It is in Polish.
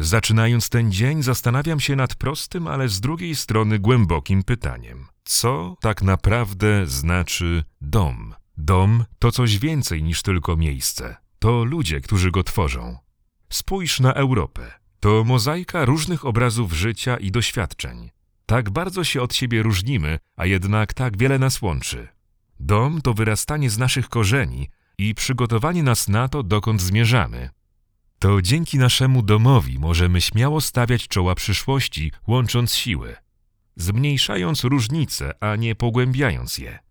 Zaczynając ten dzień, zastanawiam się nad prostym, ale z drugiej strony głębokim pytaniem. Co tak naprawdę znaczy dom? Dom to coś więcej niż tylko miejsce. To ludzie, którzy go tworzą. Spójrz na Europę. To mozaika różnych obrazów życia i doświadczeń. Tak bardzo się od siebie różnimy, a jednak tak wiele nas łączy. Dom to wyrastanie z naszych korzeni i przygotowanie nas na to, dokąd zmierzamy. To dzięki naszemu domowi możemy śmiało stawiać czoła przyszłości, łącząc siły, zmniejszając różnice, a nie pogłębiając je.